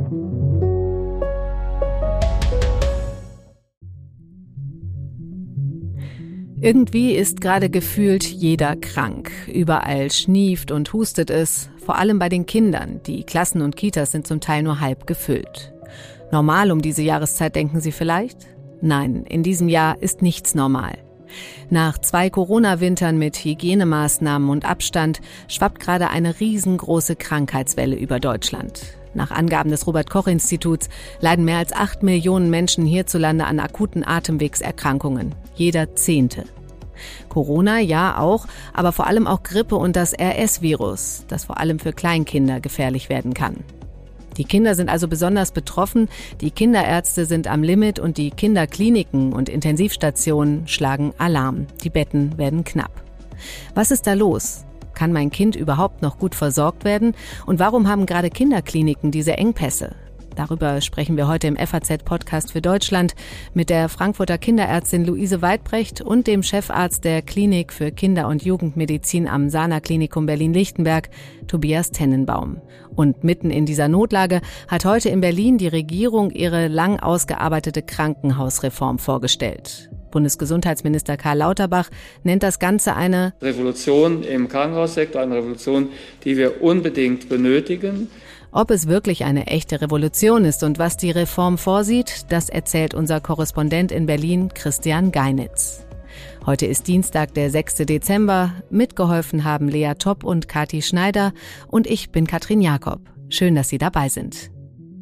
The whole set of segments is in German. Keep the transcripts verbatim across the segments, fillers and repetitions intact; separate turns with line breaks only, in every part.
Irgendwie ist gerade gefühlt jeder krank. Überall schnieft und hustet es, vor allem bei den Kindern. Die Klassen und Kitas sind zum Teil nur halb gefüllt. Normal um diese Jahreszeit, denken Sie vielleicht? Nein, in diesem Jahr ist nichts normal. Nach zwei Corona-Wintern mit Hygienemaßnahmen und Abstand schwappt gerade eine riesengroße Krankheitswelle über Deutschland. Nach Angaben des Robert-Koch-Instituts leiden mehr als acht Millionen Menschen hierzulande an akuten Atemwegserkrankungen. Jeder Zehnte. Corona, ja auch, aber vor allem auch Grippe und das R S-Virus, das vor allem für Kleinkinder gefährlich werden kann. Die Kinder sind also besonders betroffen, die Kinderärzte sind am Limit und die Kinderkliniken und Intensivstationen schlagen Alarm. Die Betten werden knapp. Was ist da los? Kann mein Kind überhaupt noch gut versorgt werden? Und warum haben gerade Kinderkliniken diese Engpässe? Darüber sprechen wir heute im F A Z-Podcast für Deutschland mit der Frankfurter Kinderärztin Luise Weidbrecht und dem Chefarzt der Klinik für Kinder- und Jugendmedizin am Sana-Klinikum Berlin-Lichtenberg, Tobias Tennenbaum. Und mitten in dieser Notlage hat heute in Berlin die Regierung ihre lang ausgearbeitete Krankenhausreform vorgestellt. Bundesgesundheitsminister Karl Lauterbach nennt das Ganze eine
Revolution im Krankenhaussektor, eine Revolution, die wir unbedingt benötigen.
Ob es wirklich eine echte Revolution ist und was die Reform vorsieht, das erzählt unser Korrespondent in Berlin, Christian Geinitz. Heute ist Dienstag, der sechster Dezember. Mitgeholfen haben Lea Topp und Kathi Schneider und ich bin Katrin Jakob. Schön, dass Sie dabei sind.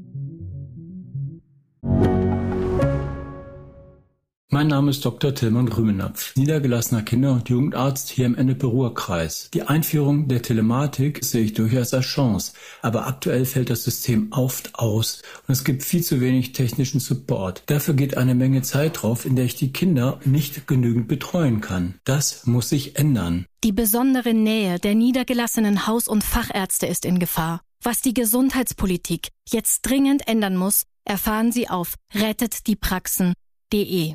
Mein Name ist Doktor Tilman Rümenapf, niedergelassener Kinder- und Jugendarzt hier im Ennepe-Ruhr-Kreis. Die Einführung der Telematik sehe ich durchaus als Chance, aber aktuell fällt das System oft aus und es gibt viel zu wenig technischen Support. Dafür geht eine Menge Zeit drauf, in der ich die Kinder nicht genügend betreuen kann. Das muss sich ändern.
Die besondere Nähe der niedergelassenen Haus- und Fachärzte ist in Gefahr. Was die Gesundheitspolitik jetzt dringend ändern muss, erfahren Sie auf rettet die praxen punkt de.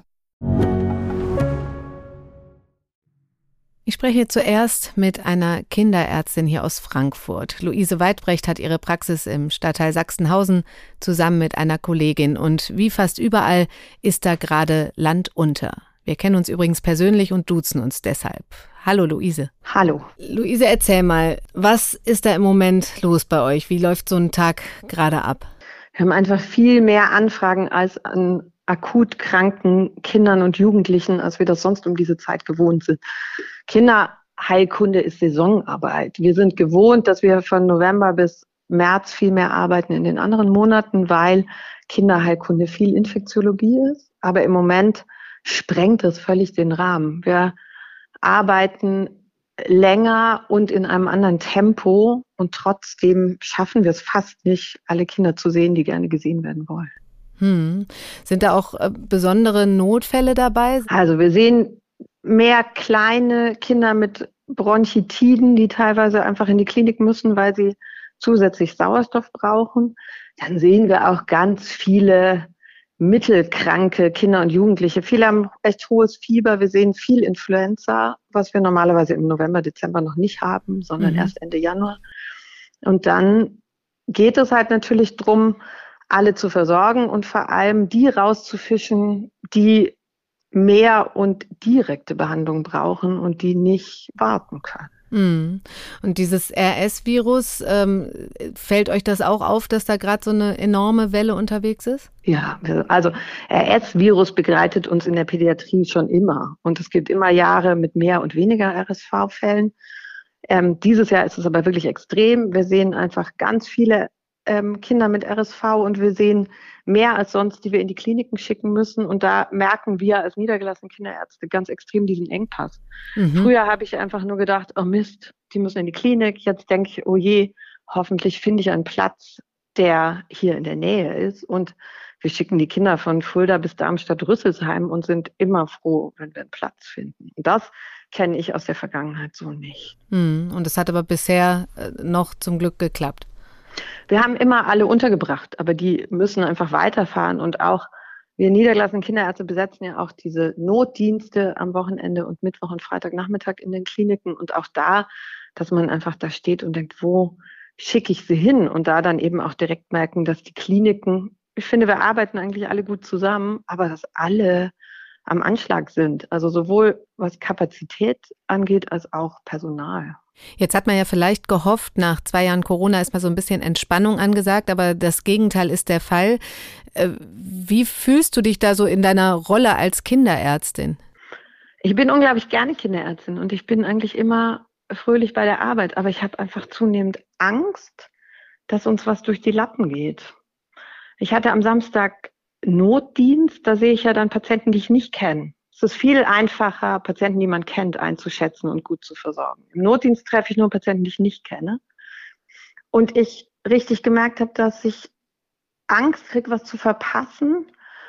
Ich spreche zuerst mit einer Kinderärztin hier aus Frankfurt. Luise Weidbrecht hat ihre Praxis im Stadtteil Sachsenhausen zusammen mit einer Kollegin. Und wie fast überall ist da gerade Land unter. Wir kennen uns übrigens persönlich und duzen uns deshalb. Hallo Luise.
Hallo.
Luise, erzähl mal, was ist da im Moment los bei euch? Wie läuft so ein Tag gerade ab?
Wir haben einfach viel mehr Anfragen als an akut kranken Kindern und Jugendlichen, als wir das sonst um diese Zeit gewohnt sind. Kinderheilkunde ist Saisonarbeit. Wir sind gewohnt, dass wir von November bis März viel mehr arbeiten in den anderen Monaten, weil Kinderheilkunde viel Infektiologie ist. Aber im Moment sprengt es völlig den Rahmen. Wir arbeiten länger und in einem anderen Tempo und trotzdem schaffen wir es fast nicht, alle Kinder zu sehen, die gerne gesehen werden wollen.
Hm. Sind da auch äh, besondere Notfälle dabei?
Also wir sehen mehr kleine Kinder mit Bronchitiden, die teilweise einfach in die Klinik müssen, weil sie zusätzlich Sauerstoff brauchen. Dann sehen wir auch ganz viele mittelkranke Kinder und Jugendliche. Viele haben echt hohes Fieber. Wir sehen viel Influenza, was wir normalerweise im November, Dezember noch nicht haben, sondern mhm. erst Ende Januar. Und dann geht es halt natürlich drum, alle zu versorgen und vor allem die rauszufischen, die mehr und direkte Behandlung brauchen und die nicht warten können.
Mm. Und dieses R S-Virus, ähm, fällt euch das auch auf, dass da gerade so eine enorme Welle unterwegs ist?
Ja, also R S-Virus begleitet uns in der Pädiatrie schon immer. Und es gibt immer Jahre mit mehr und weniger R S V-Fällen. Ähm, dieses Jahr ist es aber wirklich extrem. Wir sehen einfach ganz viele ähm, Kinder mit R S V und wir sehen mehr als sonst, die wir in die Kliniken schicken müssen. Und da merken wir als niedergelassene Kinderärzte ganz extrem diesen Engpass. Mhm. Früher habe ich einfach nur gedacht, oh Mist, die müssen in die Klinik. Jetzt denke ich, oh je, hoffentlich finde ich einen Platz, der hier in der Nähe ist. Und wir schicken die Kinder von Fulda bis Darmstadt-Rüsselsheim und sind immer froh, wenn wir einen Platz finden. Und das kenne ich aus der Vergangenheit so nicht.
Mhm. Und es hat aber bisher noch zum Glück geklappt.
Wir haben immer alle untergebracht, aber die müssen einfach weiterfahren. Und auch wir niedergelassenen Kinderärzte besetzen ja auch diese Notdienste am Wochenende und Mittwoch und Freitagnachmittag in den Kliniken. Und auch da, dass man einfach da steht und denkt, wo schicke ich sie hin und da dann eben auch direkt merken, dass die Kliniken, ich finde, wir arbeiten eigentlich alle gut zusammen, aber dass alle am Anschlag sind. Also sowohl was Kapazität angeht, als auch Personal.
Jetzt hat man ja vielleicht gehofft, nach zwei Jahren Corona ist mal so ein bisschen Entspannung angesagt, aber das Gegenteil ist der Fall. Wie fühlst du dich da so in deiner Rolle als Kinderärztin?
Ich bin unglaublich gerne Kinderärztin und ich bin eigentlich immer fröhlich bei der Arbeit, aber ich habe einfach zunehmend Angst, dass uns was durch die Lappen geht. Ich hatte am Samstag Notdienst, da sehe ich ja dann Patienten, die ich nicht kenne. Es ist viel einfacher, Patienten, die man kennt, einzuschätzen und gut zu versorgen. Im Notdienst treffe ich nur Patienten, die ich nicht kenne. Und ich richtig gemerkt habe, dass ich Angst kriege, was zu verpassen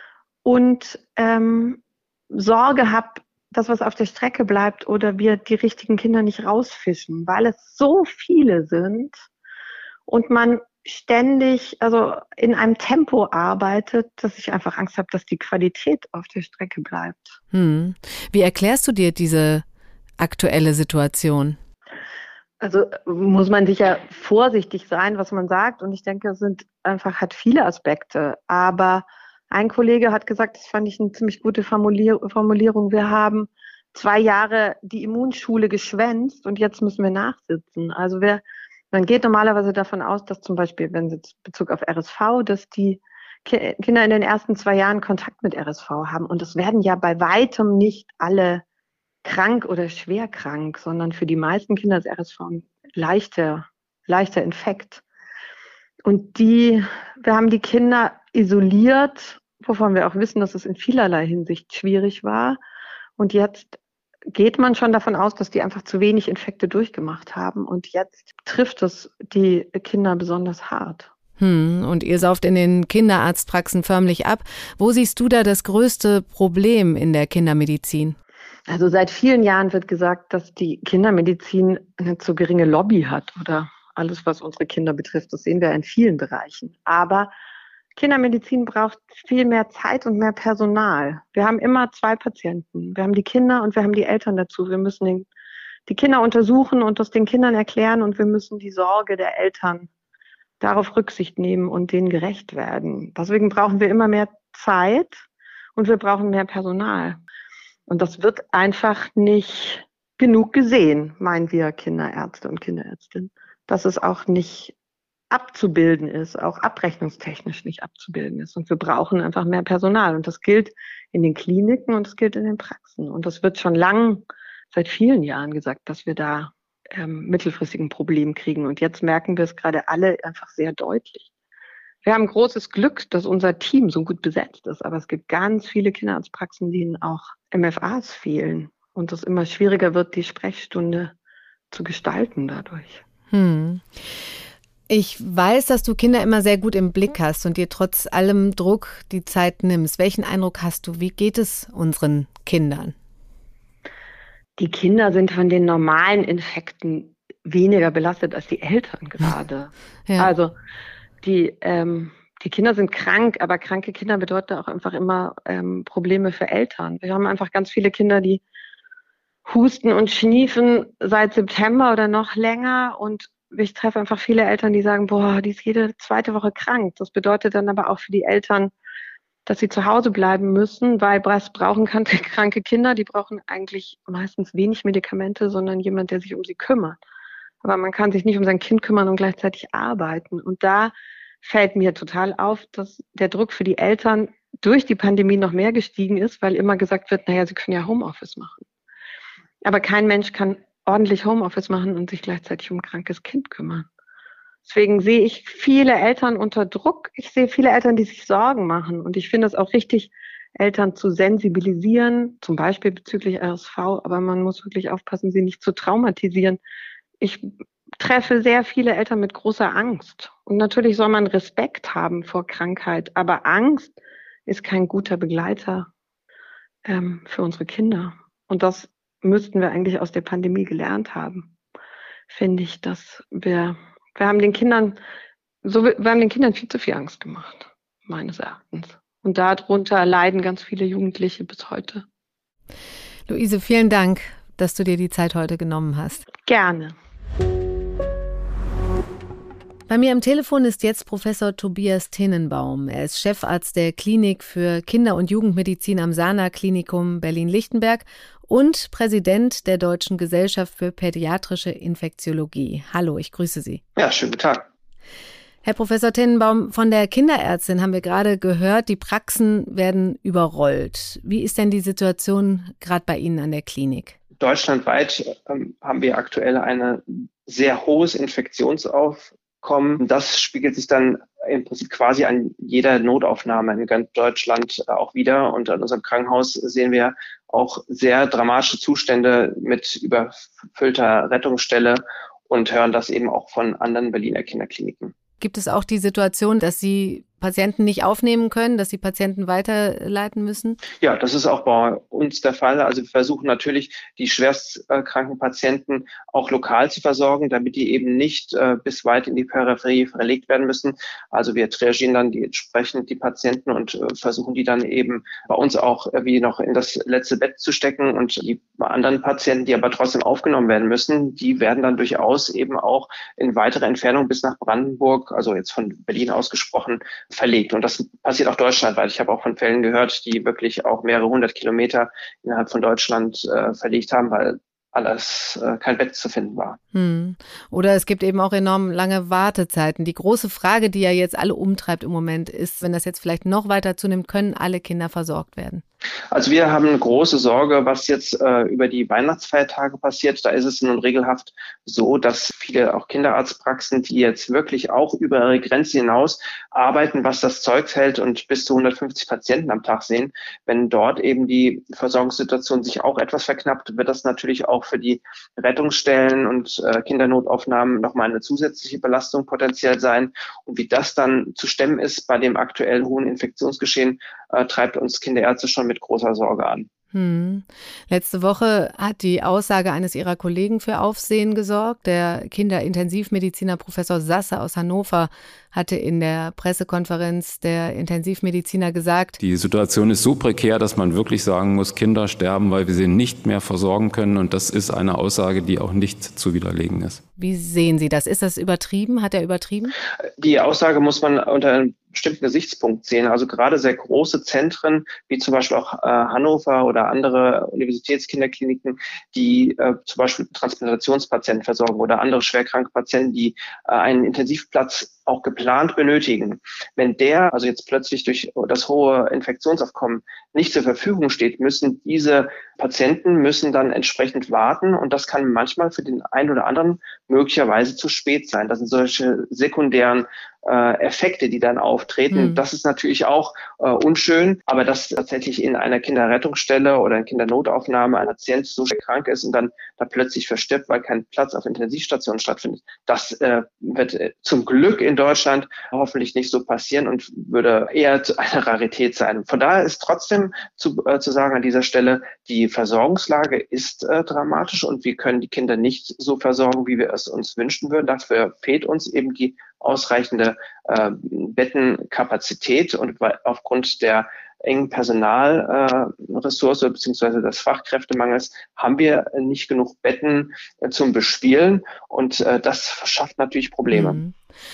und ähm, Sorge habe, dass was auf der Strecke bleibt oder wir die richtigen Kinder nicht rausfischen, weil es so viele sind und man ständig, also in einem Tempo arbeitet, dass ich einfach Angst habe, dass die Qualität auf der Strecke bleibt.
Hm. Wie erklärst du dir diese aktuelle Situation?
Also muss man sicher vorsichtig sein, was man sagt. Und ich denke, es sind einfach, hat viele Aspekte. Aber ein Kollege hat gesagt, das fand ich eine ziemlich gute Formulier- Formulierung, wir haben zwei Jahre die Immunschule geschwänzt und jetzt müssen wir nachsitzen. Also wir Man geht normalerweise davon aus, dass zum Beispiel, wenn jetzt Bezug auf R S V, dass die Ki- Kinder in den ersten zwei Jahren Kontakt mit R S V haben. Und es werden ja bei weitem nicht alle krank oder schwer krank, sondern für die meisten Kinder ist R S V ein leichter, leichter Infekt. Und die, wir haben die Kinder isoliert, wovon wir auch wissen, dass es in vielerlei Hinsicht schwierig war. Und jetzt geht man schon davon aus, dass die einfach zu wenig Infekte durchgemacht haben. Und jetzt trifft es die Kinder besonders hart.
Hm, und ihr sauft in den Kinderarztpraxen förmlich ab. Wo siehst du da das größte Problem in der Kindermedizin?
Also seit vielen Jahren wird gesagt, dass die Kindermedizin eine zu geringe Lobby hat oder alles, was unsere Kinder betrifft. Das sehen wir in vielen Bereichen. Aber Kindermedizin braucht viel mehr Zeit und mehr Personal. Wir haben immer zwei Patienten. Wir haben die Kinder und wir haben die Eltern dazu. Wir müssen den, die Kinder untersuchen und das den Kindern erklären und wir müssen die Sorge der Eltern darauf Rücksicht nehmen und denen gerecht werden. Deswegen brauchen wir immer mehr Zeit und wir brauchen mehr Personal. Und das wird einfach nicht genug gesehen, meinen wir Kinderärzte und Kinderärztinnen, dass es auch nicht abzubilden ist, auch abrechnungstechnisch nicht abzubilden ist. Und wir brauchen einfach mehr Personal. Und das gilt in den Kliniken und das gilt in den Praxen. Und das wird schon lang, seit vielen Jahren gesagt, dass wir da ähm, mittelfristig ein Problem kriegen. Und jetzt merken wir es gerade alle einfach sehr deutlich. Wir haben großes Glück, dass unser Team so gut besetzt ist. Aber es gibt ganz viele Kinderarztpraxen, denen auch M F As fehlen. Und es immer schwieriger wird, die Sprechstunde zu gestalten dadurch.
Hm. Ich weiß, dass du Kinder immer sehr gut im Blick hast und dir trotz allem Druck die Zeit nimmst. Welchen Eindruck hast du? Wie geht es unseren Kindern?
Die Kinder sind von den normalen Infekten weniger belastet als die Eltern gerade. Ja. Also die, ähm, die Kinder sind krank, aber kranke Kinder bedeuten auch einfach immer ähm, Probleme für Eltern. Wir haben einfach ganz viele Kinder, die husten und schniefen seit September oder noch länger und ich treffe einfach viele Eltern, die sagen, boah, die ist jede zweite Woche krank. Das bedeutet dann aber auch für die Eltern, dass sie zu Hause bleiben müssen, weil was brauchen kranke Kinder? Die brauchen eigentlich meistens wenig Medikamente, sondern jemand, der sich um sie kümmert. Aber man kann sich nicht um sein Kind kümmern und gleichzeitig arbeiten. Und da fällt mir total auf, dass der Druck für die Eltern durch die Pandemie noch mehr gestiegen ist, weil immer gesagt wird, naja, sie können ja Homeoffice machen. Aber kein Mensch kann ordentlich Homeoffice machen und sich gleichzeitig um ein krankes Kind kümmern. Deswegen sehe ich viele Eltern unter Druck. Ich sehe viele Eltern, die sich Sorgen machen. Und ich finde es auch richtig, Eltern zu sensibilisieren, zum Beispiel bezüglich R S V. Aber man muss wirklich aufpassen, sie nicht zu traumatisieren. Ich treffe sehr viele Eltern mit großer Angst. Und natürlich soll man Respekt haben vor Krankheit. Aber Angst ist kein guter Begleiter ähm, für unsere Kinder. Und das müssten wir eigentlich aus der Pandemie gelernt haben, finde ich, dass wir, wir haben den Kindern, so, wir haben den Kindern viel zu viel Angst gemacht, meines Erachtens. Und darunter leiden ganz viele Jugendliche bis heute.
Luise, vielen Dank, dass du dir die Zeit heute genommen hast.
Gerne.
Bei mir am Telefon ist jetzt Professor Tobias Tinnenbaum. Er ist Chefarzt der Klinik für Kinder- und Jugendmedizin am Sana Klinikum Berlin-Lichtenberg und Präsident der Deutschen Gesellschaft für Pädiatrische Infektiologie. Hallo, ich grüße Sie.
Ja, schönen guten Tag.
Herr Professor Tinnenbaum, von der Kinderärztin haben wir gerade gehört, die Praxen werden überrollt. Wie ist denn die Situation gerade bei Ihnen an der Klinik?
Deutschlandweit ähm, haben wir aktuell ein sehr hohes Infektionsaufkommen. Das spiegelt sich dann im Prinzip quasi an jeder Notaufnahme in ganz Deutschland äh, auch wieder. Und an unserem Krankenhaus sehen wir auch sehr dramatische Zustände mit überfüllter Rettungsstelle und hören das eben auch von anderen Berliner Kinderkliniken.
Gibt es auch die Situation, dass Sie Patienten nicht aufnehmen können, dass Sie Patienten weiterleiten müssen?
Ja, das ist auch bei uns der Fall. Also wir versuchen natürlich, die schwerstkranken Patienten auch lokal zu versorgen, damit die eben nicht äh, bis weit in die Peripherie verlegt werden müssen. Also wir triagieren dann die entsprechend die Patienten und äh, versuchen die dann eben bei uns auch äh, wie noch in das letzte Bett zu stecken. Und die anderen Patienten, die aber trotzdem aufgenommen werden müssen, die werden dann durchaus eben auch in weitere Entfernung bis nach Brandenburg, also jetzt von Berlin aus gesprochen, verlegt. Und das passiert auch deutschlandweit. Ich habe auch von Fällen gehört, die wirklich auch mehrere hundert Kilometer innerhalb von Deutschland äh, verlegt haben, weil alles äh, kein Bett zu finden war.
Hm. Oder es gibt eben auch enorm lange Wartezeiten. Die große Frage, die ja jetzt alle umtreibt im Moment, ist, wenn das jetzt vielleicht noch weiter zunimmt, können alle Kinder versorgt werden?
Also wir haben eine große Sorge, was jetzt äh, über die Weihnachtsfeiertage passiert. Da ist es nun regelhaft so, dass viele auch Kinderarztpraxen, die jetzt wirklich auch über ihre Grenze hinaus arbeiten, was das Zeug hält und bis zu hundertfünfzig Patienten am Tag sehen. Wenn dort eben die Versorgungssituation sich auch etwas verknappt, wird das natürlich auch für die Rettungsstellen und äh, Kindernotaufnahmen nochmal eine zusätzliche Belastung potenziell sein. Und wie das dann zu stemmen ist bei dem aktuell hohen Infektionsgeschehen, äh, treibt uns Kinderärzte schon mit großer Sorge an.
Hm. Letzte Woche hat die Aussage eines Ihrer Kollegen für Aufsehen gesorgt. Der Kinderintensivmediziner Professor Sasse aus Hannover hatte in der Pressekonferenz der Intensivmediziner gesagt:
Die Situation ist so prekär, dass man wirklich sagen muss, Kinder sterben, weil wir sie nicht mehr versorgen können. Und das ist eine Aussage, die auch nicht zu widerlegen ist.
Wie sehen Sie das? Ist das übertrieben? Hat er übertrieben?
Die Aussage muss man unter einem bestimmten Gesichtspunkt sehen. Also gerade sehr große Zentren, wie zum Beispiel auch äh, Hannover oder andere Universitätskinderkliniken, die äh, zum Beispiel Transplantationspatienten versorgen oder andere schwerkranke Patienten, die äh, einen Intensivplatz auch geplant benötigen. Wenn der also jetzt plötzlich durch das hohe Infektionsaufkommen nicht zur Verfügung steht, müssen diese Patienten müssen dann entsprechend warten und das kann manchmal für den einen oder anderen möglicherweise zu spät sein. Das sind solche sekundären äh, Effekte, die dann auftreten. Mhm. Das ist natürlich auch äh, unschön, aber dass tatsächlich in einer Kinderrettungsstelle oder in Kindernotaufnahme ein Patient so schwer krank ist und dann da plötzlich verstirbt, weil kein Platz auf Intensivstationen stattfindet, das äh, wird äh, zum Glück in Deutschland hoffentlich nicht so passieren und würde eher eine Rarität sein. Von daher ist trotzdem zu, äh, zu sagen an dieser Stelle, die Versorgungslage ist äh, dramatisch und wir können die Kinder nicht so versorgen, wie wir es uns wünschen würden. Dafür fehlt uns eben die ausreichende äh, Bettenkapazität und aufgrund der engen Personalressource äh, bzw. des Fachkräftemangels haben wir nicht genug Betten äh, zum Bespielen und äh, das verschafft natürlich Probleme.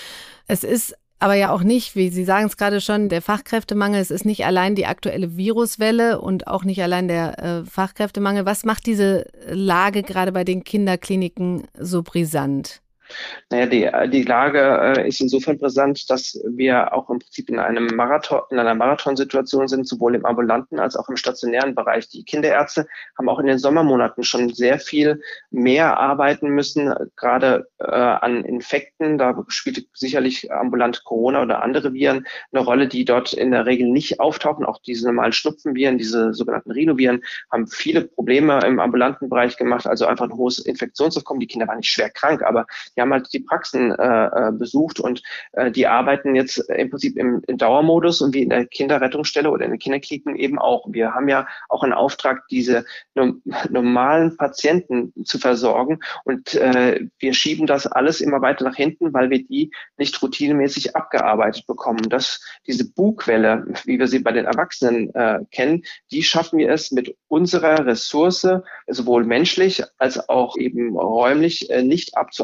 Es ist aber ja auch nicht, wie Sie sagen es gerade schon, der Fachkräftemangel, es ist nicht allein die aktuelle Viruswelle und auch nicht allein der äh, Fachkräftemangel. Was macht diese Lage gerade bei den Kinderkliniken so brisant?
Naja, die, die Lage äh, ist insofern brisant, dass wir auch im Prinzip in einem Marathon, in einer Marathonsituation sind, sowohl im ambulanten als auch im stationären Bereich. Die Kinderärzte haben auch in den Sommermonaten schon sehr viel mehr arbeiten müssen, gerade äh, an Infekten. Da spielt sicherlich ambulant Corona oder andere Viren eine Rolle, die dort in der Regel nicht auftauchen. Auch diese normalen Schnupfenviren, diese sogenannten Rhinoviren, haben viele Probleme im ambulanten Bereich gemacht, also einfach ein hohes Infektionsaufkommen. Die Kinder waren nicht schwer krank, aber die haben halt die Praxen äh, besucht und äh, die arbeiten jetzt im Prinzip im, im Dauermodus und wie in der Kinderrettungsstelle oder in den Kinderkliniken eben auch. Wir haben ja auch einen Auftrag, diese no- normalen Patienten zu versorgen und äh, wir schieben das alles immer weiter nach hinten, weil wir die nicht routinemäßig abgearbeitet bekommen. Das, diese Bugwelle, wie wir sie bei den Erwachsenen äh, kennen, die schaffen wir es mit unserer Ressource, sowohl menschlich als auch eben räumlich, äh, nicht abzuarbeiten.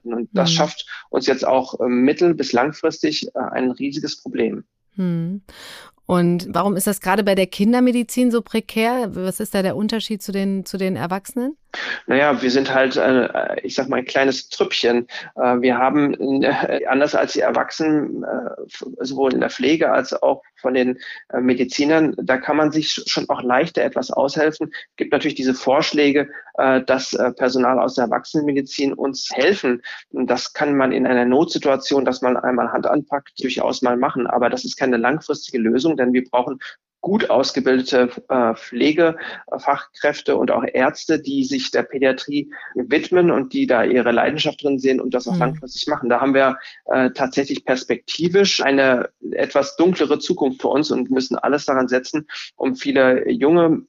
arbeiten. Und das mhm. schafft uns jetzt auch äh, mittel- bis langfristig äh, ein riesiges Problem.
Mhm. Und warum ist das gerade bei der Kindermedizin so prekär? Was ist da der Unterschied zu den, zu den Erwachsenen?
Naja, wir sind halt, äh, ich sag mal, ein kleines Trüppchen. Äh, wir haben, äh, anders als die Erwachsenen, äh, sowohl in der Pflege als auch von den äh, Medizinern, da kann man sich schon auch leichter etwas aushelfen. Es gibt natürlich diese Vorschläge, äh, dass äh, Personal aus der Erwachsenenmedizin uns helfen. Und das kann man in einer Notsituation, dass man einmal Hand anpackt, durchaus mal machen. Aber das ist keine langfristige Lösung, denn wir brauchen gut ausgebildete äh, Pflegefachkräfte und auch Ärzte, die sich der Pädiatrie widmen und die da ihre Leidenschaft drin sehen und das auch mhm. langfristig machen. Da haben wir äh, tatsächlich perspektivisch eine etwas dunklere Zukunft für uns und müssen alles daran setzen, um viele junge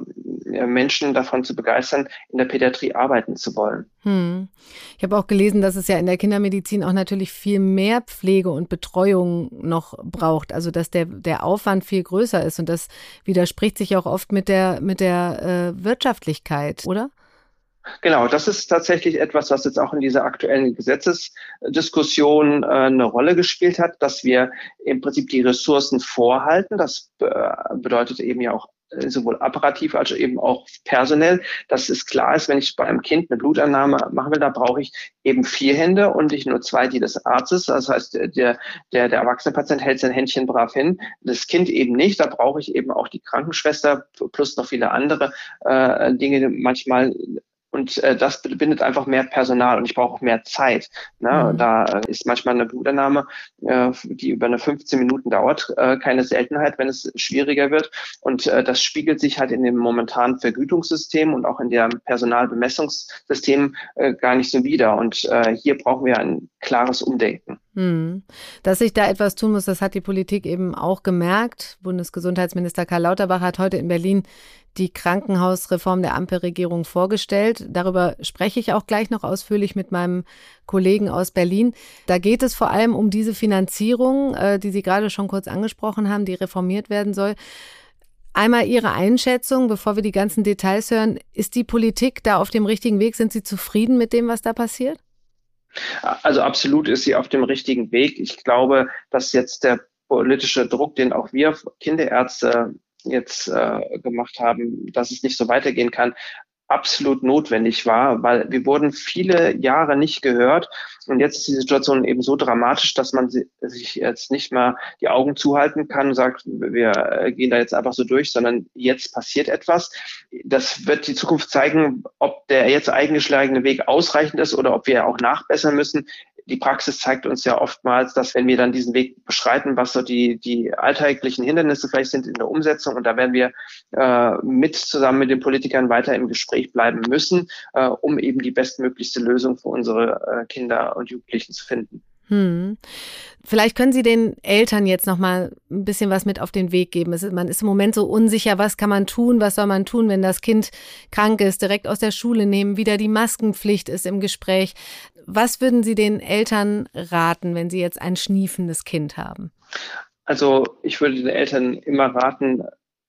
äh, Menschen davon zu begeistern, in der Pädiatrie arbeiten zu wollen.
Hm. Ich habe auch gelesen, dass es ja in der Kindermedizin auch natürlich viel mehr Pflege und Betreuung noch braucht, also dass der, der Aufwand viel größer ist und das widerspricht sich auch oft mit der, mit der äh, Wirtschaftlichkeit, oder?
Genau, das ist tatsächlich etwas, was jetzt auch in dieser aktuellen Gesetzesdiskussion äh, eine Rolle gespielt hat, dass wir im Prinzip die Ressourcen vorhalten. Das äh, bedeutet eben ja auch sowohl apparativ als eben auch personell, dass es klar ist, wenn ich bei einem Kind eine Blutannahme machen will, da brauche ich eben vier Hände und nicht nur zwei, die des Arztes. Das heißt, der, der, der erwachsene Patient hält sein Händchen brav hin, das Kind eben nicht. Da brauche ich eben auch die Krankenschwester plus noch viele andere äh, Dinge manchmal. Und äh, das bindet einfach mehr Personal und ich brauche auch mehr Zeit. Ne? Mhm. Da äh, ist manchmal eine Blutannahme, äh, die über eine fünfzehn Minuten dauert, äh, keine Seltenheit, wenn es schwieriger wird. Und äh, das spiegelt sich halt in dem momentanen Vergütungssystem und auch in dem Personalbemessungssystem äh, gar nicht so wider. Und äh, hier brauchen wir ein klares Umdenken.
Hm. Dass sich da etwas tun muss, das hat die Politik eben auch gemerkt. Bundesgesundheitsminister Karl Lauterbach hat heute in Berlin die Krankenhausreform der Ampelregierung vorgestellt. Darüber spreche ich auch gleich noch ausführlich mit meinem Kollegen aus Berlin. Da geht es vor allem um diese Finanzierung, äh, die Sie gerade schon kurz angesprochen haben, die reformiert werden soll. Einmal Ihre Einschätzung, bevor wir die ganzen Details hören. Ist die Politik da auf dem richtigen Weg? Sind Sie zufrieden mit dem, was da passiert?
Also absolut ist sie auf dem richtigen Weg. Ich glaube, dass jetzt der politische Druck, den auch wir Kinderärzte jetzt äh, gemacht haben, dass es nicht so weitergehen kann, absolut notwendig war, weil wir wurden viele Jahre nicht gehört und jetzt ist die Situation eben so dramatisch, dass man sich jetzt nicht mal die Augen zuhalten kann und sagt, wir gehen da jetzt einfach so durch, sondern jetzt passiert etwas. Das wird die Zukunft zeigen, ob der jetzt eingeschlagene Weg ausreichend ist oder ob wir auch nachbessern müssen. Die Praxis zeigt uns ja oftmals, dass wenn wir dann diesen Weg beschreiten, was so die, die alltäglichen Hindernisse vielleicht sind in der Umsetzung, und da werden wir äh, mit zusammen mit den Politikern weiter im Gespräch bleiben müssen, äh, um eben die bestmöglichste Lösung für unsere äh, Kinder und Jugendlichen zu finden.
Hm. Vielleicht können Sie den Eltern jetzt noch mal ein bisschen was mit auf den Weg geben. Es ist, man ist im Moment so unsicher, was kann man tun, was soll man tun, wenn das Kind krank ist, direkt aus der Schule nehmen, wieder die Maskenpflicht ist im Gespräch. Was würden Sie den Eltern raten, wenn sie jetzt ein schniefendes Kind haben?
Also ich würde den Eltern immer raten,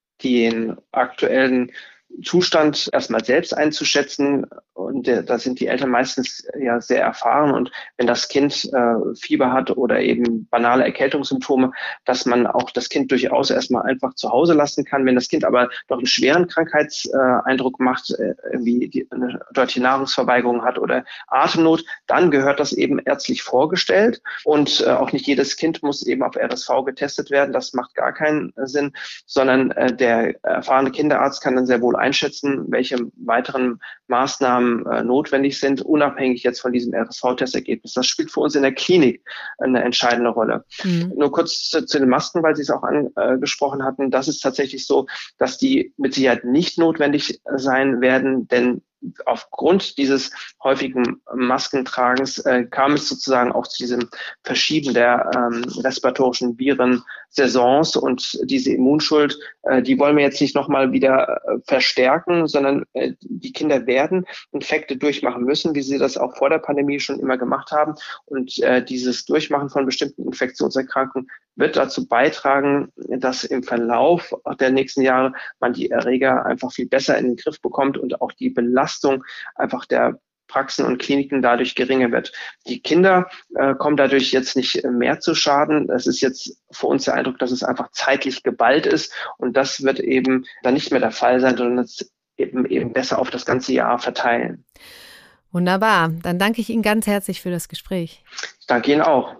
den aktuellen Zustand erstmal selbst einzuschätzen. Und äh, da sind die Eltern meistens ja sehr erfahren. Und wenn das Kind äh, Fieber hat oder eben banale Erkältungssymptome, dass man auch das Kind durchaus erstmal einfach zu Hause lassen kann. Wenn das Kind aber doch einen schweren Krankheitseindruck äh, macht, äh, wie die, eine deutliche Nahrungsverweigerung hat oder Atemnot, dann gehört das eben ärztlich vorgestellt. Und äh, auch nicht jedes Kind muss eben auf R S V getestet werden. Das macht gar keinen äh, Sinn, sondern äh, der erfahrene Kinderarzt kann dann sehr wohl einschätzen, welche weiteren Maßnahmen äh, notwendig sind, unabhängig jetzt von diesem R S V-Testergebnis. Das spielt für uns in der Klinik eine entscheidende Rolle. Mhm. Nur kurz zu, zu den Masken, weil Sie es auch angesprochen hatten. Das ist tatsächlich so, dass die mit Sicherheit nicht notwendig sein werden, denn aufgrund dieses häufigen Maskentragens äh, kam es sozusagen auch zu diesem Verschieben der ähm, respiratorischen Viren-Saisons, und diese Immunschuld, äh, die wollen wir jetzt nicht nochmal wieder äh, verstärken, sondern äh, die Kinder werden Infekte durchmachen müssen, wie sie das auch vor der Pandemie schon immer gemacht haben. Und äh, dieses Durchmachen von bestimmten Infektionserkrankungen wird dazu beitragen, dass im Verlauf der nächsten Jahre man die Erreger einfach viel besser in den Griff bekommt und auch die Belastung einfach der Praxen und Kliniken dadurch geringer wird. Die Kinder äh, kommen dadurch jetzt nicht mehr zu Schaden. Es ist jetzt für uns der Eindruck, dass es einfach zeitlich geballt ist und das wird eben dann nicht mehr der Fall sein, sondern es eben, eben besser auf das ganze Jahr verteilen.
Wunderbar. Dann danke ich Ihnen ganz herzlich für das Gespräch.
Ich danke Ihnen auch.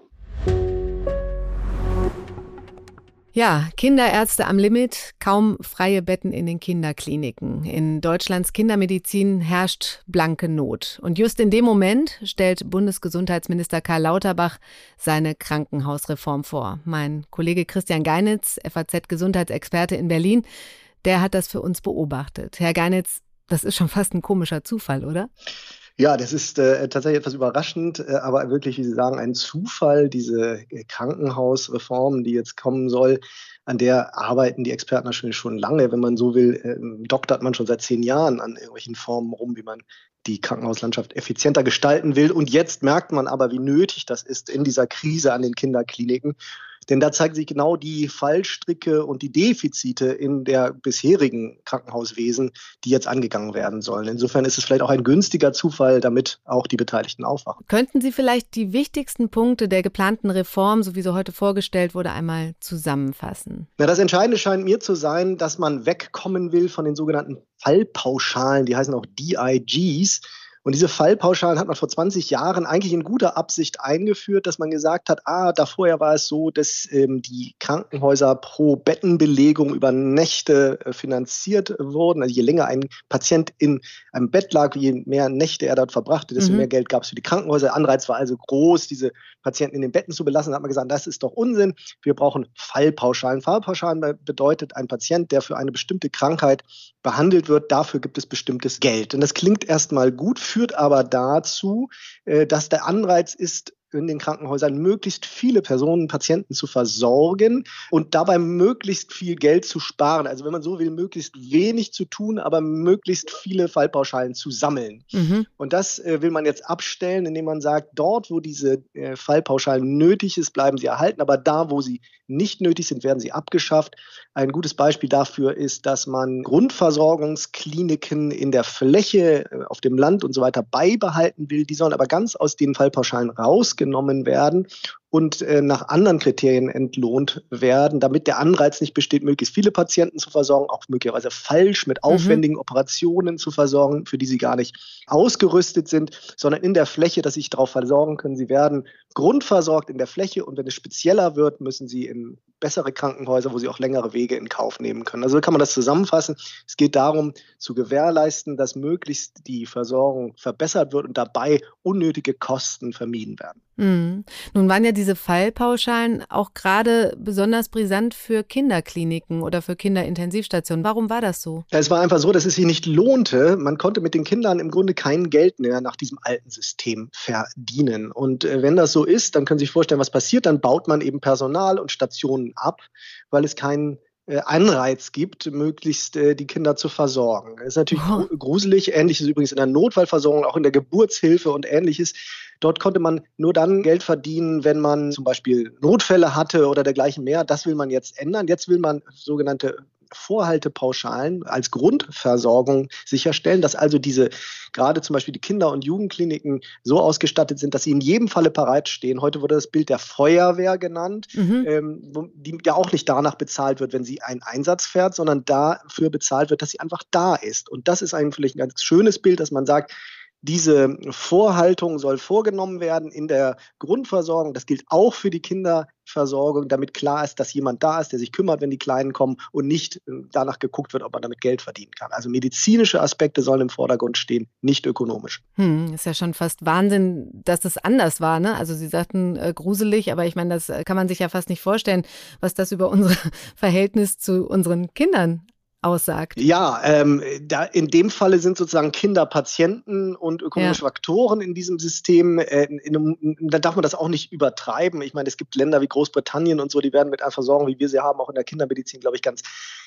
Ja, Kinderärzte am Limit, kaum freie Betten in den Kinderkliniken. In Deutschlands Kindermedizin herrscht blanke Not. Und just in dem Moment stellt Bundesgesundheitsminister Karl Lauterbach seine Krankenhausreform vor. Mein Kollege Christian Geinitz, F A Z-Gesundheitsexperte in Berlin, der hat das für uns beobachtet. Herr Geinitz, das ist schon fast ein komischer Zufall, oder?
Ja, das ist äh, tatsächlich etwas überraschend, äh, aber wirklich, wie Sie sagen, ein Zufall, diese äh, Krankenhausreform, die jetzt kommen soll, an der arbeiten die Experten natürlich schon lange. Wenn man so will, äh, doktert man schon seit zehn Jahren an irgendwelchen Formen rum, wie man die Krankenhauslandschaft effizienter gestalten will. Und jetzt merkt man aber, wie nötig das ist in dieser Krise an den Kinderkliniken. Denn da zeigen sich genau die Fallstricke und die Defizite in der bisherigen Krankenhauswesen, die jetzt angegangen werden sollen. Insofern ist es vielleicht auch ein günstiger Zufall, damit auch die Beteiligten aufwachen.
Könnten Sie vielleicht die wichtigsten Punkte der geplanten Reform, so wie sie heute vorgestellt wurde, einmal zusammenfassen?
Na, das Entscheidende scheint mir zu sein, dass man wegkommen will von den sogenannten Fallpauschalen, die heißen auch D I Gs. Und diese Fallpauschalen hat man vor zwanzig Jahren eigentlich in guter Absicht eingeführt, dass man gesagt hat, ah, da vorher war es so, dass ähm, die Krankenhäuser pro Bettenbelegung über Nächte äh, finanziert wurden. Also je länger ein Patient in einem Bett lag, je mehr Nächte er dort verbrachte, desto mhm. mehr Geld gab es für die Krankenhäuser. Der Anreiz war also groß, diese Patienten in den Betten zu belassen. Da hat man gesagt, das ist doch Unsinn. Wir brauchen Fallpauschalen. Fallpauschalen bedeutet ein Patient, der für eine bestimmte Krankheit behandelt wird, dafür gibt es bestimmtes Geld. Und das klingt erstmal gut, führt aber dazu, dass der Anreiz ist, in den Krankenhäusern möglichst viele Personen, Patienten zu versorgen und dabei möglichst viel Geld zu sparen. Also wenn man so will, möglichst wenig zu tun, aber möglichst viele Fallpauschalen zu sammeln. Mhm. Und das äh, will man jetzt abstellen, indem man sagt, dort, wo diese äh, Fallpauschalen nötig ist, bleiben sie erhalten, aber da, wo sie nicht nötig sind, werden sie abgeschafft. Ein gutes Beispiel dafür ist, dass man Grundversorgungskliniken in der Fläche, äh, auf dem Land und so weiter beibehalten will. Die sollen aber ganz aus den Fallpauschalen rausgenommen werden und äh, nach anderen Kriterien entlohnt werden, damit der Anreiz nicht besteht, möglichst viele Patienten zu versorgen, auch möglicherweise falsch mit aufwendigen mhm. Operationen zu versorgen, für die sie gar nicht ausgerüstet sind, sondern in der Fläche, dass sie sich darauf versorgen können. Sie werden grundversorgt in der Fläche und wenn es spezieller wird, müssen sie in bessere Krankenhäuser, wo sie auch längere Wege in Kauf nehmen können. Also kann man das zusammenfassen. Es geht darum, zu gewährleisten, dass möglichst die Versorgung verbessert wird und dabei unnötige Kosten vermieden werden.
Mhm. Nun waren ja diese Fallpauschalen auch gerade besonders brisant für Kinderkliniken oder für Kinderintensivstationen. Warum war das so?
Es war einfach so, dass es sich nicht lohnte. Man konnte mit den Kindern im Grunde kein Geld mehr nach diesem alten System verdienen. Und wenn das so ist, dann können Sie sich vorstellen, was passiert. Dann baut man eben Personal und Stationen ab, weil es keinen Anreiz gibt, möglichst äh, die Kinder zu versorgen. Das ist natürlich oh. gruselig. Ähnliches übrigens in der Notfallversorgung, auch in der Geburtshilfe und Ähnliches. Dort konnte man nur dann Geld verdienen, wenn man zum Beispiel Notfälle hatte oder dergleichen mehr. Das will man jetzt ändern. Jetzt will man sogenannte Vorhaltepauschalen als Grundversorgung sicherstellen, dass also diese, gerade zum Beispiel die Kinder- und Jugendkliniken so ausgestattet sind, dass sie in jedem Falle bereitstehen. Heute wurde das Bild der Feuerwehr genannt, mhm. ähm, die ja auch nicht danach bezahlt wird, wenn sie einen Einsatz fährt, sondern dafür bezahlt wird, dass sie einfach da ist. Und das ist eigentlich ein ganz schönes Bild, dass man sagt, diese Vorhaltung soll vorgenommen werden in der Grundversorgung. Das gilt auch für die Kinderversorgung, damit klar ist, dass jemand da ist, der sich kümmert, wenn die Kleinen kommen und nicht danach geguckt wird, ob man damit Geld verdienen kann. Also medizinische Aspekte sollen im Vordergrund stehen, nicht ökonomisch.
Hm, ist ja schon fast Wahnsinn, dass das anders war, ne? Also Sie sagten äh, gruselig, aber ich meine, das kann man sich ja fast nicht vorstellen, was das über unser Verhältnis zu unseren Kindern aussagt.
Ja, ähm, da in dem Falle sind sozusagen Kinder Patienten und ökonomische ja. Faktoren in diesem System. Äh, in, in, da darf man das auch nicht übertreiben. Ich meine, es gibt Länder wie Großbritannien und so, die werden mit einer Versorgung, wie wir sie haben, auch in der Kindermedizin, glaube ich, ganz,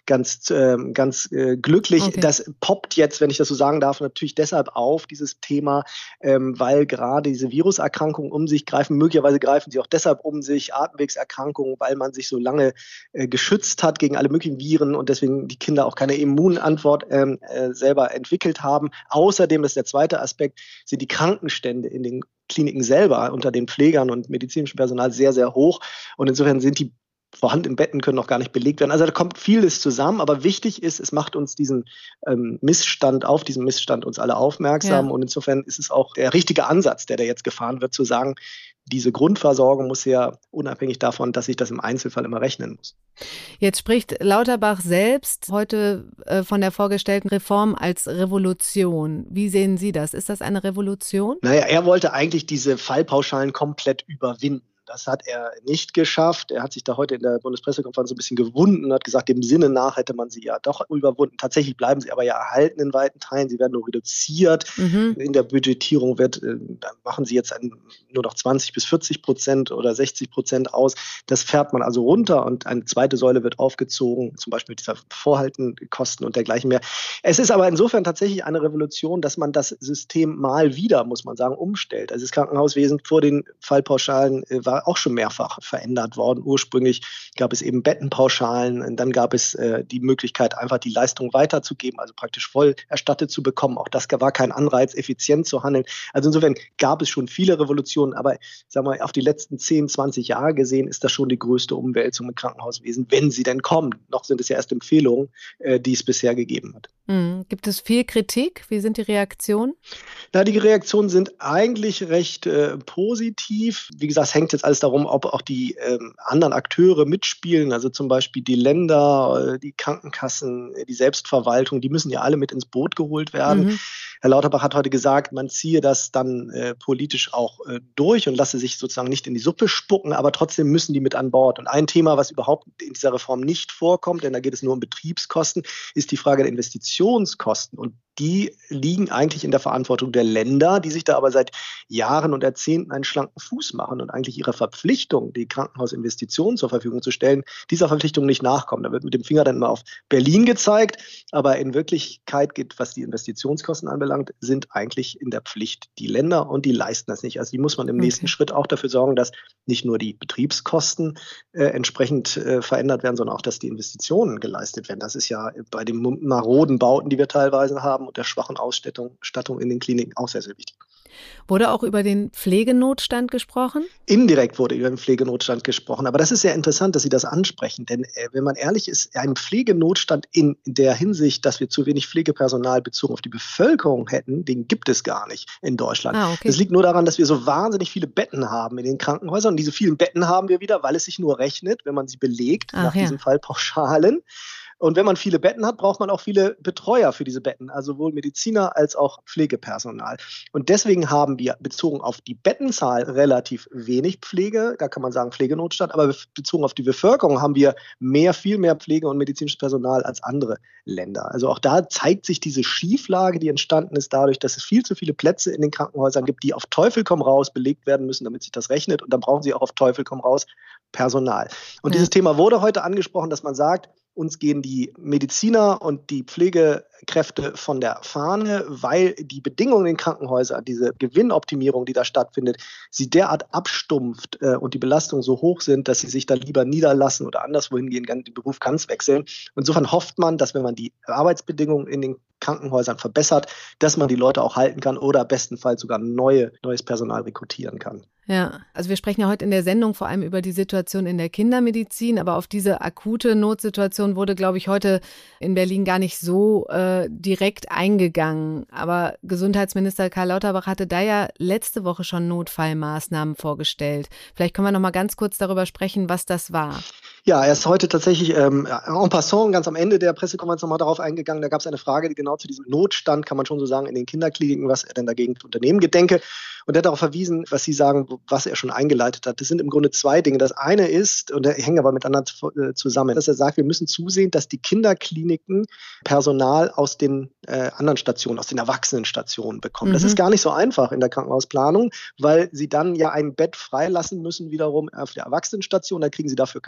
ganz, äh, ganz äh, glücklich.
Okay.
Das poppt jetzt, wenn ich das so sagen darf, natürlich deshalb auf, dieses Thema, ähm, weil gerade diese Viruserkrankungen um sich greifen. Möglicherweise greifen sie auch deshalb um sich, Atemwegserkrankungen, weil man sich so lange äh, geschützt hat gegen alle möglichen Viren und deswegen die Kinder auch keine Immunantwort ähm, äh, selber entwickelt haben. Außerdem, das ist der zweite Aspekt, sind die Krankenstände in den Kliniken selber unter den Pflegern und medizinischem Personal sehr, sehr hoch. Und insofern sind die vorhandenen Betten können noch gar nicht belegt werden. Also da kommt vieles zusammen, aber wichtig ist, es macht uns diesen ähm, Missstand, auf diesen Missstand uns alle aufmerksam. Ja. Und insofern ist es auch der richtige Ansatz, der da jetzt gefahren wird, zu sagen, diese Grundversorgung muss ja unabhängig davon, dass ich das im Einzelfall immer rechnen muss.
Jetzt spricht Lauterbach selbst heute äh, von der vorgestellten Reform als Revolution. Wie sehen Sie das? Ist das eine Revolution?
Naja, er wollte eigentlich diese Fallpauschalen komplett überwinden. Das hat er nicht geschafft. Er hat sich da heute in der Bundespressekonferenz so ein bisschen gewunden und hat gesagt, dem Sinne nach hätte man sie ja doch überwunden. Tatsächlich bleiben sie aber ja erhalten in weiten Teilen. Sie werden nur reduziert. Mhm. In der Budgetierung wird, da machen sie jetzt ein, nur noch zwanzig bis vierzig Prozent oder sechzig Prozent aus. Das fährt man also runter und eine zweite Säule wird aufgezogen, zum Beispiel dieser Vorhaltenkosten und dergleichen mehr. Es ist aber insofern tatsächlich eine Revolution, dass man das System mal wieder, muss man sagen, umstellt. Also das Krankenhauswesen vor den Fallpauschalen war auch schon mehrfach verändert worden. Ursprünglich gab es eben Bettenpauschalen, und dann gab es äh, die Möglichkeit, einfach die Leistung weiterzugeben, also praktisch voll erstattet zu bekommen. Auch das war kein Anreiz, effizient zu handeln. Also insofern gab es schon viele Revolutionen, aber sagen wir, auf die letzten zehn, zwanzig Jahre gesehen ist das schon die größte Umwälzung im Krankenhauswesen, wenn sie denn kommen. Noch sind es ja erst Empfehlungen, äh, die es bisher gegeben hat.
Mhm. Gibt es viel Kritik? Wie sind die Reaktionen?
Na, die Reaktionen sind eigentlich recht äh, positiv. Wie gesagt, es hängt jetzt alles darum, ob auch die ähm, anderen Akteure mitspielen, also zum Beispiel die Länder, die Krankenkassen, die Selbstverwaltung, die müssen ja alle mit ins Boot geholt werden. Mhm. Herr Lauterbach hat heute gesagt, man ziehe das dann äh, politisch auch äh, durch und lasse sich sozusagen nicht in die Suppe spucken, aber trotzdem müssen die mit an Bord. Und ein Thema, was überhaupt in dieser Reform nicht vorkommt, denn da geht es nur um Betriebskosten, ist die Frage der Investitionskosten. Und die liegen eigentlich in der Verantwortung der Länder, die sich da aber seit Jahren und Jahrzehnten einen schlanken Fuß machen und eigentlich ihrer Verpflichtung, die Krankenhausinvestitionen zur Verfügung zu stellen, dieser Verpflichtung nicht nachkommen. Da wird mit dem Finger dann immer auf Berlin gezeigt, aber in Wirklichkeit geht, was die Investitionskosten anbelangt, sind eigentlich in der Pflicht die Länder und die leisten das nicht. Also die muss man im okay. nächsten Schritt auch dafür sorgen, dass nicht nur die Betriebskosten äh, entsprechend äh, verändert werden, sondern auch, dass die Investitionen geleistet werden. Das ist ja bei den maroden Bauten, die wir teilweise haben, und der schwachen Ausstattung Stattung in den Kliniken auch sehr, sehr wichtig.
Wurde auch über den Pflegenotstand gesprochen?
Indirekt wurde über den Pflegenotstand gesprochen. Aber das ist sehr interessant, dass Sie das ansprechen. Denn äh, wenn man ehrlich ist, ein Pflegenotstand in der Hinsicht, dass wir zu wenig Pflegepersonal bezogen auf die Bevölkerung hätten, den gibt es gar nicht in Deutschland. Ah, okay. Das liegt nur daran, dass wir so wahnsinnig viele Betten haben in den Krankenhäusern. Und diese vielen Betten haben wir wieder, weil es sich nur rechnet, wenn man sie belegt, Ach, nach ja. diesen Fallpauschalen. Und wenn man viele Betten hat, braucht man auch viele Betreuer für diese Betten, also sowohl Mediziner als auch Pflegepersonal. Und deswegen haben wir bezogen auf die Bettenzahl relativ wenig Pflege, da kann man sagen Pflegenotstand, aber bezogen auf die Bevölkerung haben wir mehr, viel mehr Pflege- und medizinisches Personal als andere Länder. Also auch da zeigt sich diese Schieflage, die entstanden ist dadurch, dass es viel zu viele Plätze in den Krankenhäusern gibt, die auf Teufel komm raus belegt werden müssen, damit sich das rechnet. Und dann brauchen sie auch auf Teufel komm raus Personal. Und ja. dieses Thema wurde heute angesprochen, dass man sagt, uns gehen die Mediziner und die Pflegekräfte von der Fahne, weil die Bedingungen in den Krankenhäusern, diese Gewinnoptimierung, die da stattfindet, sie derart abstumpft äh, und die Belastungen so hoch sind, dass sie sich dann lieber niederlassen oder anderswo hingehen, den Beruf ganz wechseln. Insofern hofft man, dass wenn man die Arbeitsbedingungen in den Krankenhäusern verbessert, dass man die Leute auch halten kann oder bestenfalls sogar neue, neues Personal rekrutieren kann.
Ja, also wir sprechen ja heute in der Sendung vor allem über die Situation in der Kindermedizin, aber auf diese akute Notsituation wurde, glaube ich, heute in Berlin gar nicht so äh, direkt eingegangen. Aber Gesundheitsminister Karl Lauterbach hatte da ja letzte Woche schon Notfallmaßnahmen vorgestellt. Vielleicht können wir noch mal ganz kurz darüber sprechen, was das war.
Ja, er ist heute tatsächlich ähm, en passant ganz am Ende der Pressekonferenz nochmal darauf eingegangen. Da gab es eine Frage, die genau zu diesem Notstand, kann man schon so sagen, in den Kinderkliniken, was er denn dagegen unternehmen gedenke. Und er hat darauf verwiesen, was Sie sagen, was er schon eingeleitet hat. Das sind im Grunde zwei Dinge. Das eine ist, und die hängen aber miteinander zusammen, dass er sagt, wir müssen zusehen, dass die Kinderkliniken Personal aus den äh, anderen Stationen, aus den Erwachsenenstationen bekommen. Mhm. Das ist gar nicht so einfach in der Krankenhausplanung, weil sie dann ja ein Bett freilassen müssen wiederum auf der Erwachsenenstation, da kriegen sie dafür kein Geld.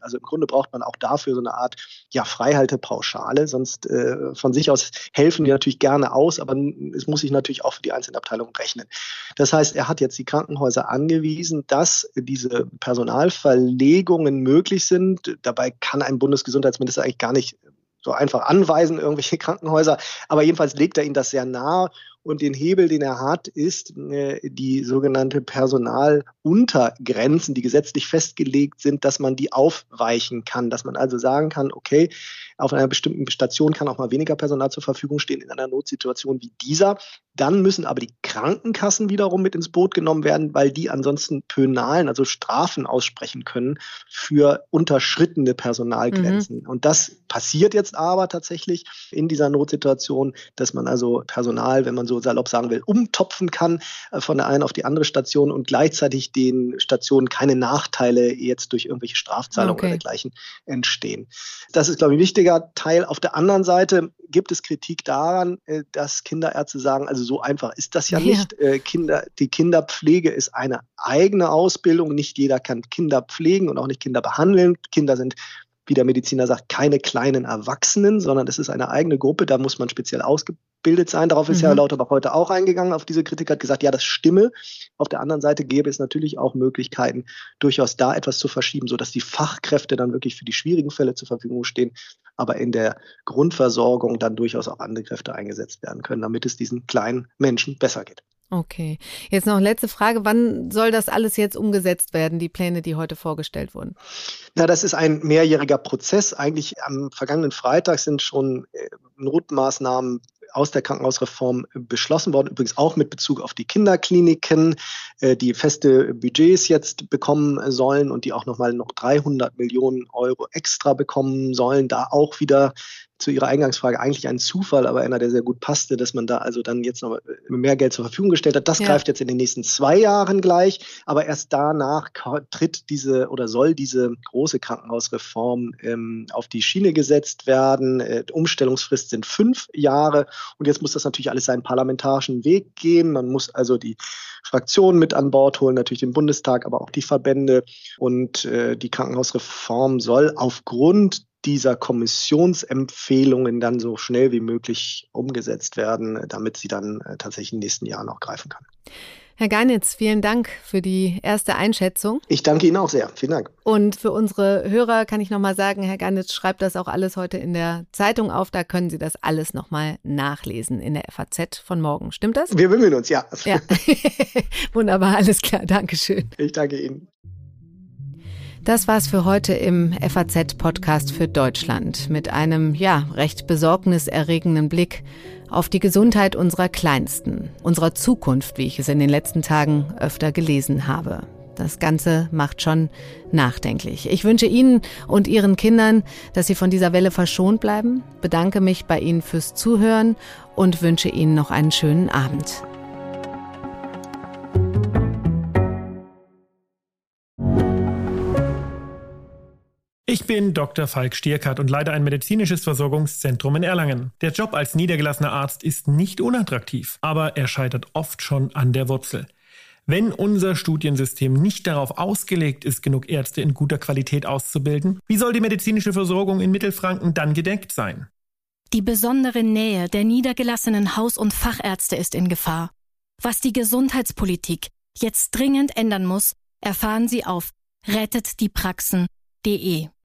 Also im Grunde braucht man auch dafür so eine Art ja, Freihaltepauschale, sonst äh, von sich aus helfen die natürlich gerne aus, aber es muss sich natürlich auch für die einzelnen Abteilungen rechnen. Das heißt, er hat jetzt die Krankenhäuser angewiesen, dass diese Personalverlegungen möglich sind. Dabei kann ein Bundesgesundheitsminister eigentlich gar nicht so einfach anweisen, irgendwelche Krankenhäuser, aber jedenfalls legt er ihnen das sehr nahe. Und den Hebel, den er hat, ist äh, die sogenannte Personaluntergrenzen, die gesetzlich festgelegt sind, dass man die aufweichen kann. Dass man also sagen kann, okay, auf einer bestimmten Station kann auch mal weniger Personal zur Verfügung stehen in einer Notsituation wie dieser. Dann müssen aber die Krankenkassen wiederum mit ins Boot genommen werden, weil die ansonsten Pönalen, also Strafen aussprechen können für unterschrittene Personalgrenzen. Mhm. Und das passiert jetzt aber tatsächlich in dieser Notsituation, dass man also Personal, wenn man so so salopp sagen will, umtopfen kann äh, von der einen auf die andere Station und gleichzeitig den Stationen keine Nachteile jetzt durch irgendwelche Strafzahlungen okay. oder dergleichen entstehen. Das ist, glaube ich, ein wichtiger Teil. Auf der anderen Seite gibt es Kritik daran, äh, dass Kinderärzte sagen, also so einfach ist das ja, ja. nicht. Äh, Kinder, die Kinderpflege ist eine eigene Ausbildung. Nicht jeder kann Kinder pflegen und auch nicht Kinder behandeln. Kinder sind, wie der Mediziner sagt, keine kleinen Erwachsenen, sondern es ist eine eigene Gruppe, da muss man speziell ausgebildet sein. Darauf ist mhm. Herr Lauterbach heute auch eingegangen, auf diese Kritik, hat gesagt, ja, das stimme. Auf der anderen Seite gäbe es natürlich auch Möglichkeiten, durchaus da etwas zu verschieben, sodass die Fachkräfte dann wirklich für die schwierigen Fälle zur Verfügung stehen, aber in der Grundversorgung dann durchaus auch andere Kräfte eingesetzt werden können, damit es diesen kleinen Menschen besser geht.
Okay. Jetzt noch letzte Frage. Wann soll das alles jetzt umgesetzt werden, die Pläne, die heute vorgestellt wurden?
Na, das ist ein mehrjähriger Prozess. Eigentlich am vergangenen Freitag sind schon Notmaßnahmen aus der Krankenhausreform beschlossen worden, übrigens auch mit Bezug auf die Kinderkliniken, die feste Budgets jetzt bekommen sollen und die auch nochmal noch dreihundert Millionen Euro extra bekommen sollen. Da auch wieder zu Ihrer Eingangsfrage eigentlich ein Zufall, aber einer, der sehr gut passte, dass man da also dann jetzt noch mehr Geld zur Verfügung gestellt hat. Das ja. greift jetzt in den nächsten zwei Jahren gleich, aber erst danach tritt diese oder soll diese große Krankenhausreform ähm, auf die Schiene gesetzt werden. Äh, Umstellungsfrist sind fünf Jahre und jetzt muss das natürlich alles seinen parlamentarischen Weg gehen. Man muss also die Fraktionen mit an Bord holen, natürlich den Bundestag, aber auch die Verbände und äh, die Krankenhausreform soll aufgrund dieser Kommissionsempfehlungen dann so schnell wie möglich umgesetzt werden, damit sie dann äh, tatsächlich in den nächsten Jahren auch greifen kann.
Herr Geinitz, vielen Dank für die erste Einschätzung.
Ich danke Ihnen auch sehr. Vielen Dank.
Und für unsere Hörer kann ich nochmal sagen, Herr Geinitz schreibt das auch alles heute in der Zeitung auf. Da können Sie das alles nochmal nachlesen in der F A Z von morgen. Stimmt das?
Wir bemühen uns, ja.
Ja. Wunderbar, alles klar. Dankeschön.
Ich danke Ihnen.
Das war's für heute im F A Z-Podcast für Deutschland mit einem, ja, recht besorgniserregenden Blick auf die Gesundheit unserer Kleinsten, unserer Zukunft, wie ich es in den letzten Tagen öfter gelesen habe. Das Ganze macht schon nachdenklich. Ich wünsche Ihnen und Ihren Kindern, dass Sie von dieser Welle verschont bleiben, bedanke mich bei Ihnen fürs Zuhören und wünsche Ihnen noch einen schönen Abend.
Ich bin Doktor Falk Stierkart und leite ein medizinisches Versorgungszentrum in Erlangen. Der Job als niedergelassener Arzt ist nicht unattraktiv, aber er scheitert oft schon an der Wurzel. Wenn unser Studiensystem nicht darauf ausgelegt ist, genug Ärzte in guter Qualität auszubilden, wie soll die medizinische Versorgung in Mittelfranken dann gedeckt sein?
Die besondere Nähe der niedergelassenen Haus- und Fachärzte ist in Gefahr. Was die Gesundheitspolitik jetzt dringend ändern muss, erfahren Sie auf rettet die praxen punkt de.